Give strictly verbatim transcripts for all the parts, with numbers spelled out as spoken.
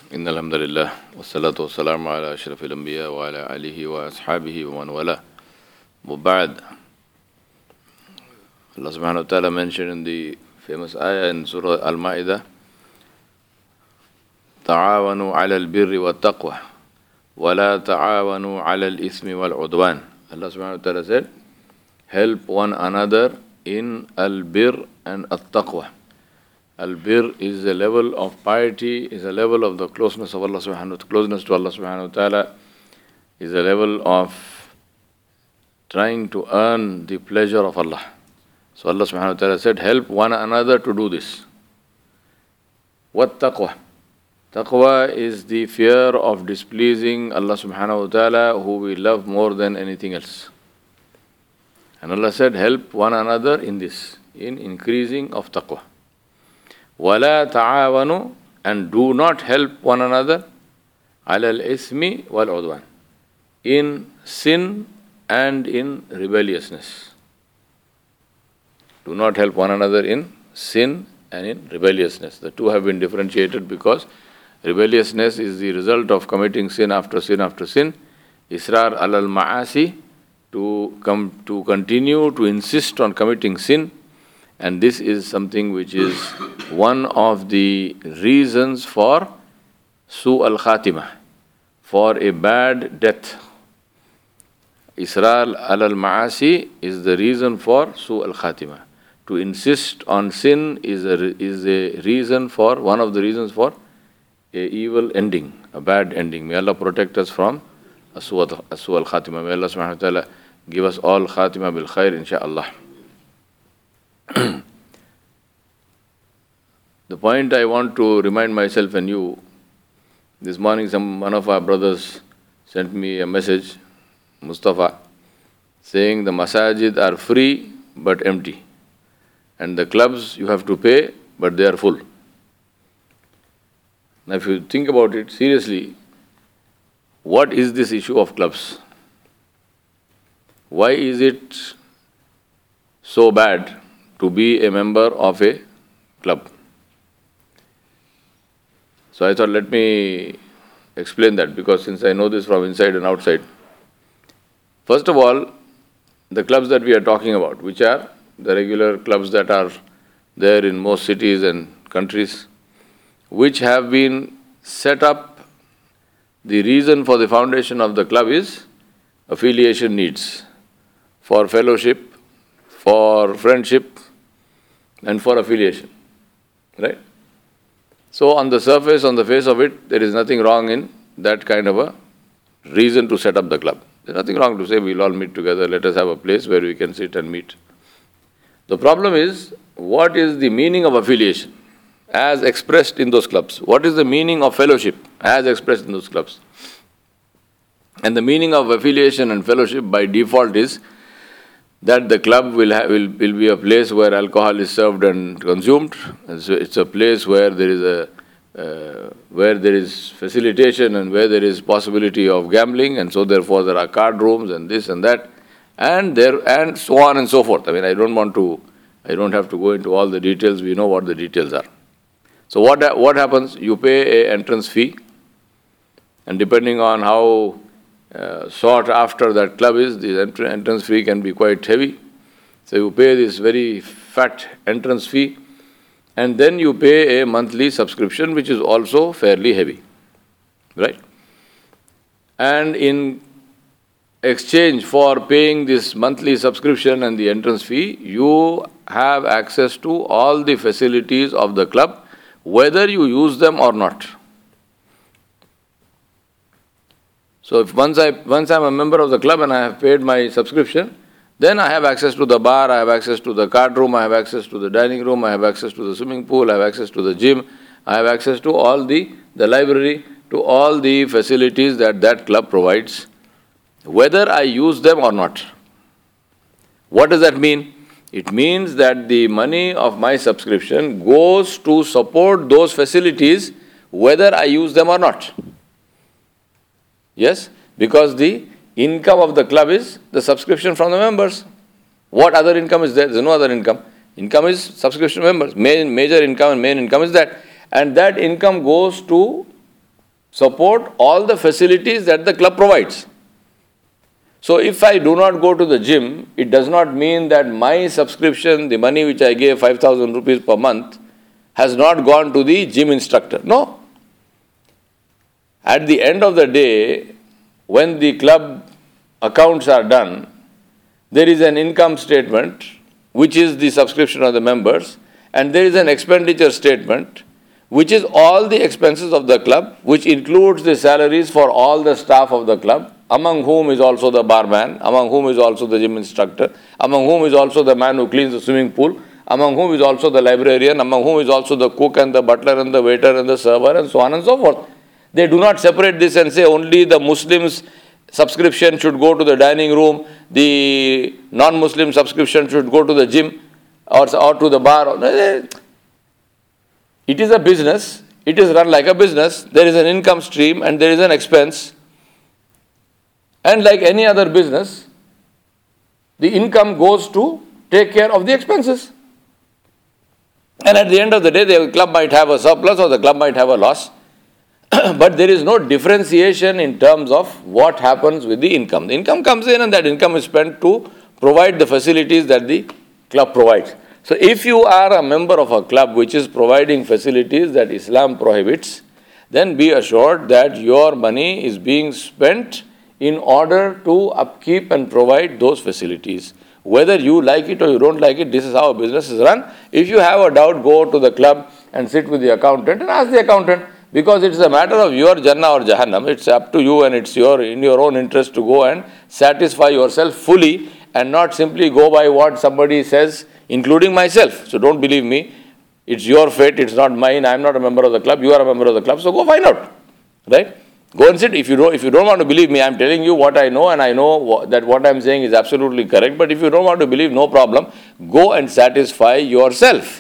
إن الحمد لله والصلاة والسلام على أشرف الأنبياء وعلى آله وأصحابه ومن والاه. وبعد, Allah subhanahu wa ta'ala mentioned in the famous ayah in Surah Al-Ma'idah, تعاونوا على البر والتقوى ولا تعاونوا على الإثم والعدوان. Allah subhanahu wa ta'ala said, help one another in al-bir and at-taqwa. Al-bir is a level of piety, is a level of the closeness of Allah subhanahu wa ta'ala, closeness to Allah subhanahu wa ta'ala, is a level of trying to earn the pleasure of Allah. So Allah subhanahu wa ta'ala said, help one another to do this. What taqwa? Taqwa is the fear of displeasing Allah subhanahu wa ta'ala, who we love more than anything else. And Allah said, help one another in this, in increasing of taqwa. وَلَا تَعَاوَنُوا, and do not help one another عَلَى الْإِثْمِ وَالْعُدْوَانِ, in sin and in rebelliousness. Do not help one another in sin and in rebelliousness. The two have been differentiated because rebelliousness is the result of committing sin after sin after sin. Israr alal ma'asi, to come to continue to insist on committing sin. And this is something which is one of the reasons for su al-khatimah, for a bad death. Israr alal ma'asi is the reason for su al-khatimah. To insist on sin is a, is a reason for, one of the reasons for a evil ending, a bad ending. May Allah protect us from asu al-khatimah. May Allah subhanahu wa ta'ala give us all khatimah bil khair, insha'Allah. The point I want to remind myself and you, this morning some one of our brothers sent me a message, Mustafa, saying the masajid are free but empty, and the clubs you have to pay but they are full. Now if you think about it seriously, what is this issue of clubs? Why is it so bad to be a member of a club? So I thought, let me explain that, because since I know this from inside and outside. First of all, the clubs that we are talking about, which are the regular clubs that are there in most cities and countries, which have been set up, the reason for the foundation of the club is affiliation needs, for fellowship, for friendship, and for affiliation, right? So on the surface, on the face of it, there is nothing wrong in that kind of a reason to set up the club. There's nothing wrong to say we'll all meet together, let us have a place where we can sit and meet. The problem is, what is the meaning of affiliation as expressed in those clubs? What is the meaning of fellowship as expressed in those clubs? And the meaning of affiliation and fellowship by default is that the club will, have, will, will be a place where alcohol is served and consumed. And so it's a place where there is a uh, where there is facilitation and where there is possibility of gambling, and so therefore there are card rooms and this and that, and there and so on and so forth. I mean, I don't want to, I don't have to go into all the details. We know what the details are. So what what happens? You pay a entrance fee, and depending on how Uh, sought after that club is, the entrance fee can be quite heavy. So you pay this very fat entrance fee, and then you pay a monthly subscription, which is also fairly heavy, right? And in exchange for paying this monthly subscription and the entrance fee, you have access to all the facilities of the club, whether you use them or not. So if once I once I'm a member of the club and I have paid my subscription, then I have access to the bar, I have access to the card room, I have access to the dining room, I have access to the swimming pool, I have access to the gym, I have access to all the, the library, to all the facilities that that club provides, whether I use them or not. What does that mean? It means that the money of my subscription goes to support those facilities, whether I use them or not. Yes, because the income of the club is the subscription from the members. What other income is there? There's no other income. Income is subscription members. Main, major income and main income is that. And that income goes to support all the facilities that the club provides. So if I do not go to the gym, it does not mean that my subscription, the money which I gave five thousand rupees per month, has not gone to the gym instructor. No. At the end of the day, when the club accounts are done, there is an income statement, which is the subscription of the members, and there is an expenditure statement, which is all the expenses of the club, which includes the salaries for all the staff of the club, among whom is also the barman, among whom is also the gym instructor, among whom is also the man who cleans the swimming pool, among whom is also the librarian, among whom is also the cook and the butler and the waiter and the server and so on and so forth. They do not separate this and say only the Muslims' subscription should go to the dining room, the non-Muslim subscription should go to the gym or, or to the bar. It is a business. It is run like a business. There is an income stream and there is an expense. And like any other business, the income goes to take care of the expenses. And at the end of the day, the club might have a surplus or the club might have a loss. But there is no differentiation in terms of what happens with the income. The income comes in and that income is spent to provide the facilities that the club provides. So if you are a member of a club which is providing facilities that Islam prohibits, then be assured that your money is being spent in order to upkeep and provide those facilities. Whether you like it or you don't like it, this is how a business is run. If you have a doubt, go to the club and sit with the accountant and ask the accountant, because it's a matter of your Jannah or Jahannam. It's up to you and it's your in your own interest to go and satisfy yourself fully and not simply go by what somebody says, including myself. So don't believe me. It's your fate, it's not mine. I'm not a member of the club, you are a member of the club, so go find out. Right? Go and sit. If you don't, if you don't want to believe me, I'm telling you what I know and I know that what I'm saying is absolutely correct. But if you don't want to believe, no problem. Go and satisfy yourself.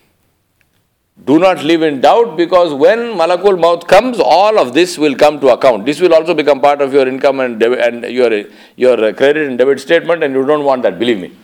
Do not live in doubt, because when Malakul Maut comes, all of this will come to account. This will also become part of your income and, debit and your, your credit and debit statement, and you don't want that, believe me.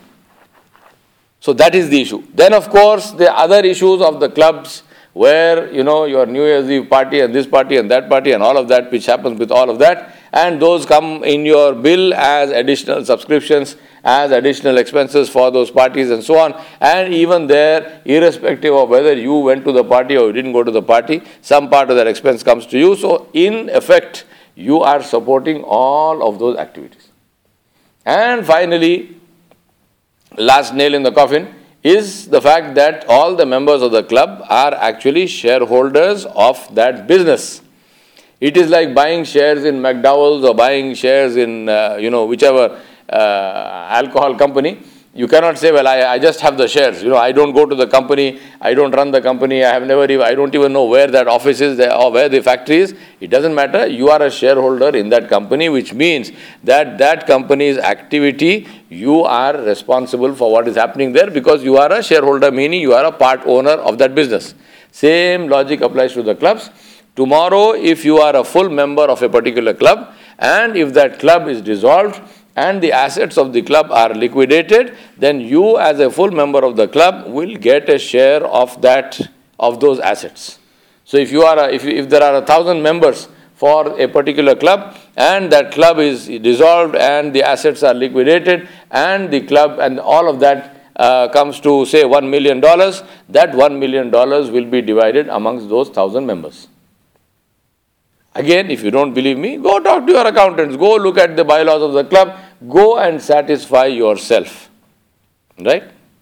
So that is the issue. Then of course, the other issues of the clubs where, you know, your New Year's Eve party and this party and that party and all of that, which happens with all of that, and those come in your bill as additional subscriptions, as additional expenses for those parties and so on. And even there, irrespective of whether you went to the party or you didn't go to the party, some part of that expense comes to you. So in effect, you are supporting all of those activities. And finally, last nail in the coffin is the fact that all the members of the club are actually shareholders of that business. It is like buying shares in McDowell's or buying shares in, uh, you know, whichever uh, alcohol company. You cannot say, well, I, I just have the shares. You know, I don't go to the company, I don't run the company, I have never even, I don't even know where that office is or where the factory is. It doesn't matter. You are a shareholder in that company, which means that that company's activity, you are responsible for what is happening there because you are a shareholder, meaning you are a part owner of that business. Same logic applies to the clubs. Tomorrow, if you are a full member of a particular club, and if that club is dissolved and the assets of the club are liquidated, then you as a full member of the club will get a share of that, of those assets. So if you are, a, if, you, if there are a thousand members for a particular club and that club is dissolved and the assets are liquidated and the club and all of that uh, comes to say one million dollars, that one million dollars will be divided amongst those thousand members. Again, if you don't believe me, go talk to your accountants, go look at the bylaws of the club, go and satisfy yourself. Right?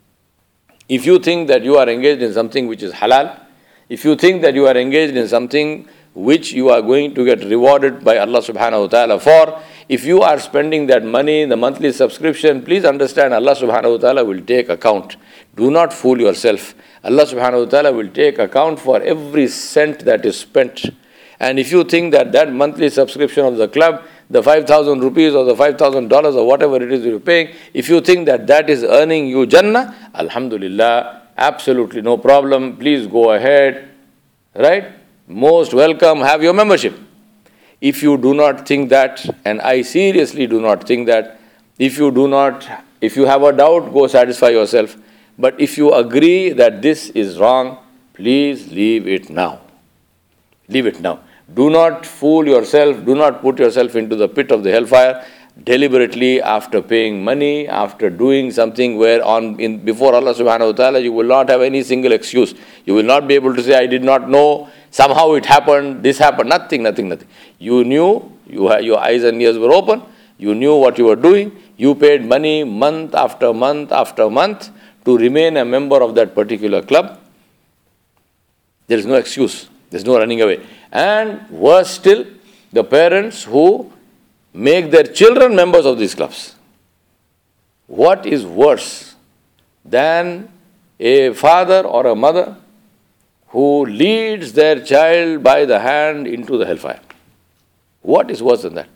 If you think that you are engaged in something which is halal, if you think that you are engaged in something which you are going to get rewarded by Allah subhanahu wa ta'ala for, if you are spending that money, the monthly subscription, please understand Allah subhanahu wa ta'ala will take account. Do not fool yourself. Allah subhanahu wa ta'ala will take account for every cent that is spent. And if you think that that monthly subscription of the club, the five thousand rupees or the five thousand dollars or whatever it is you're paying, if you think that that is earning you Jannah, Alhamdulillah, absolutely no problem. Please go ahead, right? Most welcome, have your membership. If you do not think that, and I seriously do not think that, if you do not, if you have a doubt, go satisfy yourself. But if you agree that this is wrong, please leave it now. Leave it now. Do not fool yourself. Do not put yourself into the pit of the hellfire deliberately after paying money, after doing something where on in before Allah subhanahu wa ta'ala you will not have any single excuse. You will not be able to say, I did not know, somehow it happened, this happened. Nothing, nothing, nothing. You knew, you had, your eyes and ears were open, you knew what you were doing, you paid money month after month after month to remain a member of that particular club. There is no excuse. There is no running away. And worse still, the parents who make their children members of these clubs. What is worse than a father or a mother who leads their child by the hand into the hellfire? What is worse than that?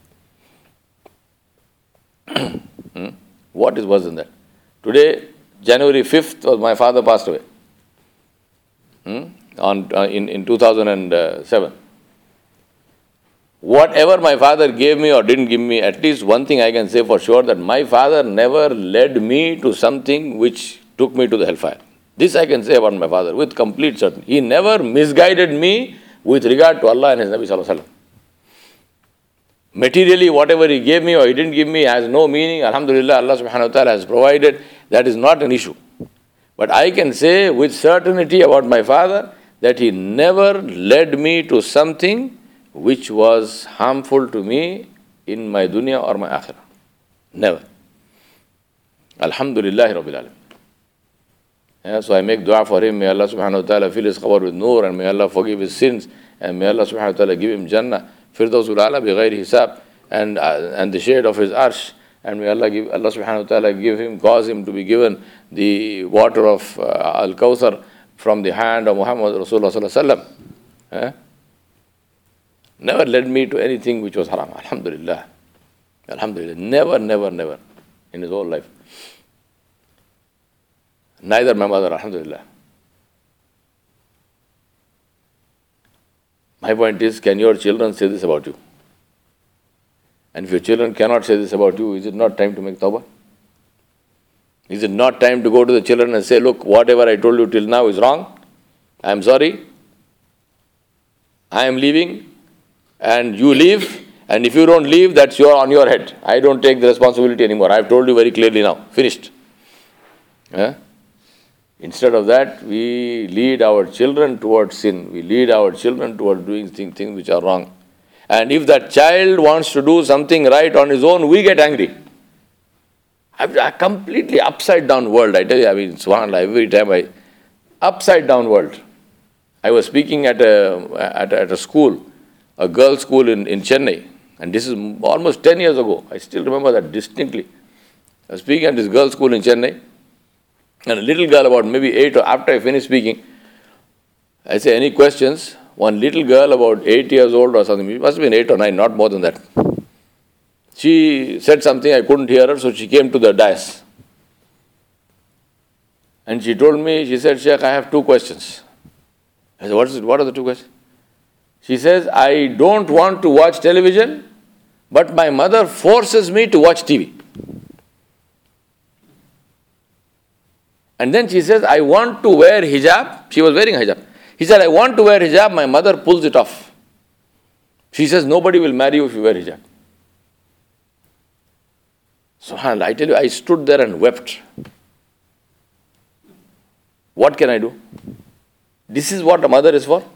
hmm? What is worse than that? Today, January fifth, was my father passed away. Hmm? On, uh, in, in two thousand seven. Whatever my father gave me or didn't give me, at least one thing I can say for sure, that my father never led me to something which took me to the hellfire. This I can say about my father with complete certainty. He never misguided me with regard to Allah and His Nabi Sallallahu Alaihi Wasallam. Materially, whatever he gave me or he didn't give me has no meaning. Alhamdulillah, Allah subhanahu wa ta'ala has provided. That is not an issue. But I can say with certainty about my father that he never led me to something which was harmful to me in my dunya or my akhirah. Never. Alhamdulillah Rabbil Alamin. Yeah, so I make dua for him. May Allah subhanahu wa ta'ala fill his qabr with nur, and may Allah forgive his sins, and may Allah subhanahu wa ta'ala give him Jannah, Firdausul A'la bi ghayri hisab, and, uh, and the shade of his arsh, and may Allah give Allah subhanahu wa ta'ala give him, cause him to be given the water of uh, Al-Kawthar from the hand of Muhammad Rasulullah Sallallahu Alaihi Wasallam. Yeah? Never led me to anything which was haram. Alhamdulillah. Alhamdulillah. Never, never, never in his whole life. Neither my mother, alhamdulillah. My point is, can your children say this about you? And if your children cannot say this about you, is it not time to make tawbah? Is it not time to go to the children and say, look, whatever I told you till now is wrong. I am sorry. I am leaving. And you leave, and if you don't leave, that's your on your head. I don't take the responsibility anymore. I've told you very clearly now. Finished. Yeah? Instead of that, we lead our children towards sin. We lead our children towards doing things, things which are wrong. And if that child wants to do something right on his own, we get angry. A completely upside down world, I tell you. I mean, subhanAllah, every time I... Upside down world. I was speaking at a, at a, at a school, a girls' school in, in Chennai. And this is almost ten years ago. I still remember that distinctly. I was speaking at this girls' school in Chennai. And a little girl about maybe eight, or after I finished speaking, I say, any questions? One little girl about eight years old or something, it must have been eight or nine, not more than that. She said something, I couldn't hear her, so she came to the dais. And she told me, she said, Sheikh, I have two questions. I said, what is it? What are the two questions? She says, I don't want to watch television, but my mother forces me to watch T V. And then she says, I want to wear hijab. She was wearing hijab. He said, I want to wear hijab. My mother pulls it off. She says, nobody will marry you if you wear hijab. SubhanAllah, I tell you, I stood there and wept. What can I do? This is what a mother is for.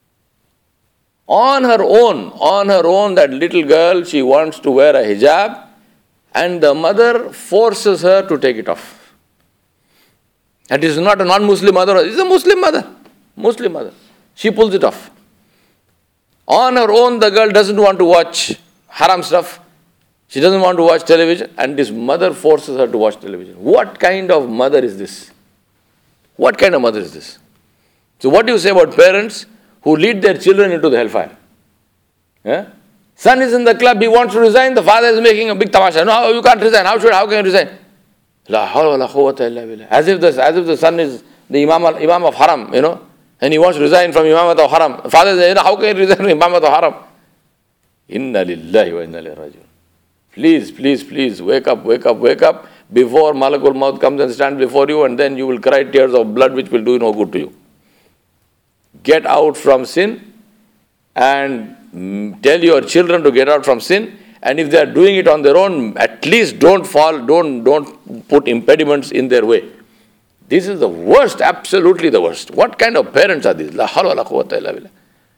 On her own, on her own, that little girl, she wants to wear a hijab, and the mother forces her to take it off. And it is not a non-Muslim mother, it is a Muslim mother. Muslim mother. She pulls it off. On her own, the girl doesn't want to watch haram stuff. She doesn't want to watch television, and this mother forces her to watch television. What kind of mother is this? What kind of mother is this? So what do you say about parents who lead their children into the hellfire? Yeah? Son is in the club, he wants to resign, the father is making a big tamasha. No, you can't resign. How should, how can you resign? La hawla wa la quwwata illa billah. As if the, as if the son is the imam, imam of haram, you know, and he wants to resign from imamat of haram. The father says, you know, how can you resign from imamat of haram? Inna lillahi wa inna ilayhi raji'un. Please, please, please, wake up, wake up, wake up, before Malakul Maut comes and stands before you, and then you will cry tears of blood which will do no good to you. Get out from sin and mm, tell your children to get out from sin. And if they are doing it on their own, at least don't fall, don't, don't put impediments in their way. This is the worst, absolutely the worst. What kind of parents are these? La hawla wa la quwwata illa billah.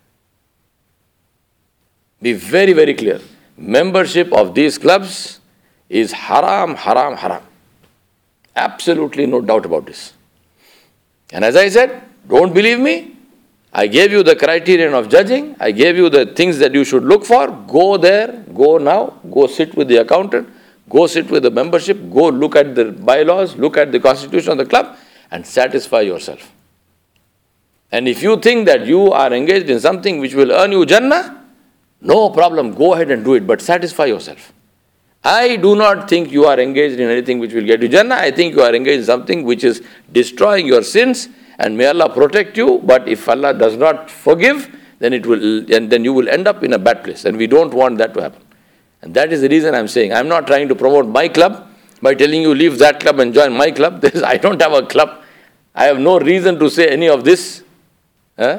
Be very, very clear. Membership of these clubs is haram, haram, haram. Absolutely no doubt about this. And as I said, don't believe me. I gave you the criterion of judging. I gave you the things that you should look for. Go there, go now, go sit with the accountant, go sit with the membership, go look at the bylaws, look at the constitution of the club and satisfy yourself. And if you think that you are engaged in something which will earn you Jannah, no problem, go ahead and do it, but satisfy yourself. I do not think you are engaged in anything which will get you Jannah. I think you are engaged in something which is destroying your sins, and may Allah protect you. But if Allah does not forgive, then it will, and then you will end up in a bad place. And we don't want that to happen. And that is the reason I'm saying I'm not trying to promote my club by telling you leave that club and join my club. This, I don't have a club. I have no reason to say any of this, eh?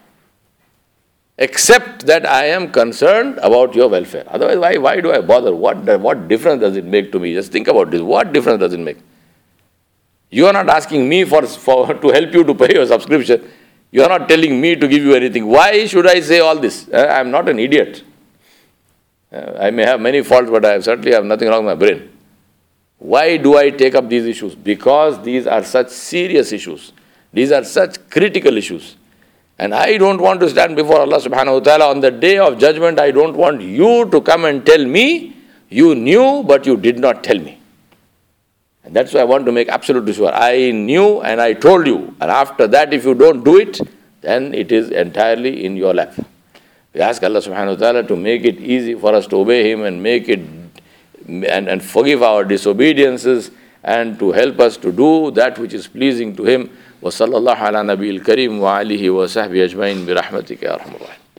Except that I am concerned about your welfare. Otherwise, why, why do I bother? What, what difference does it make to me? Just think about this. What difference does it make? You are not asking me for, for to help you to pay your subscription. You are not telling me to give you anything. Why should I say all this? Uh, I am not an idiot. Uh, I may have many faults, but I certainly have nothing wrong with my brain. Why do I take up these issues? Because these are such serious issues. These are such critical issues. And I don't want to stand before Allah subhanahu wa ta'ala on the day of judgment. I don't want you to come and tell me, you knew but you did not tell me. And that's why I want to make absolutely sure. I knew and I told you. And after that, if you don't do it, then it is entirely in your lap. We ask Allah subhanahu wa ta'ala to make it easy for us to obey Him and make it and, and forgive our disobediences and to help us to do that which is pleasing to Him. وصلى الله على نبي الكريم وعليه وصحبه أجمعين برحمتك يا أرحم الراحمين.